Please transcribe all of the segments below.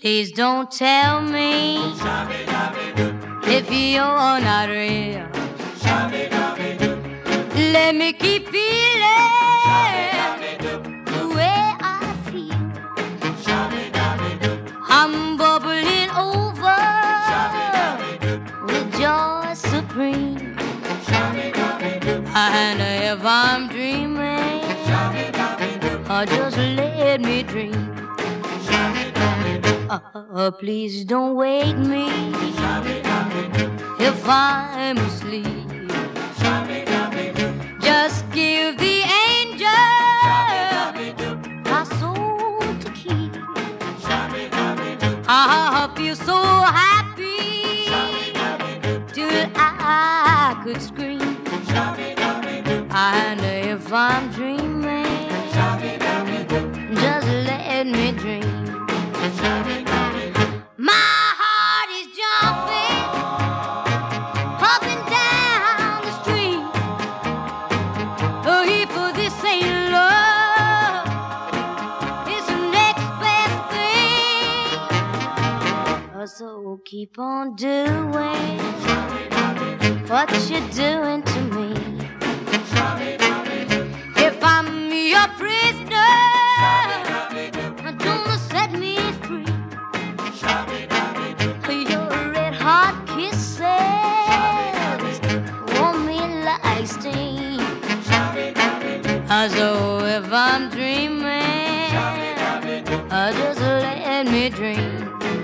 Please don't tell me if you're not real. Let me keep feeling the way I feel. I'm bubbling over with joy supreme. And if I'm dreaming, just let me dream. Please don't wake me if I'm asleep. Just give the angel my soul to keep. I feel so happy till I could scream. And if I'm dreaming, just let me dream. My heart is jumping up and down the street. If this ain't love, it's the next best thing. So keep on doing what you're doing to me. If I'm your prisoner, don't set me free. Your red hot kisses warm me like steam. So if I'm dreaming, just let me dream.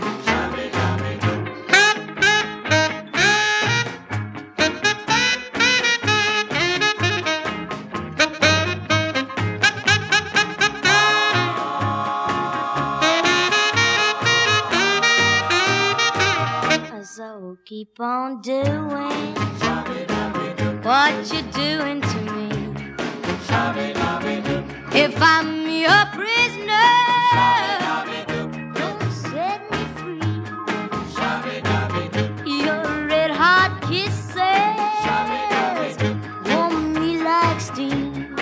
So keep on doing what you're doing to me. If I'm your prisoner, don't set me free. Your red hot kisses warm me like steam.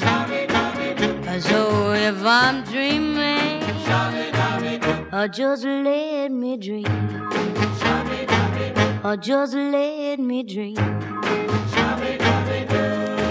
So if I'm dreaming, just let me dream. Just let me dream.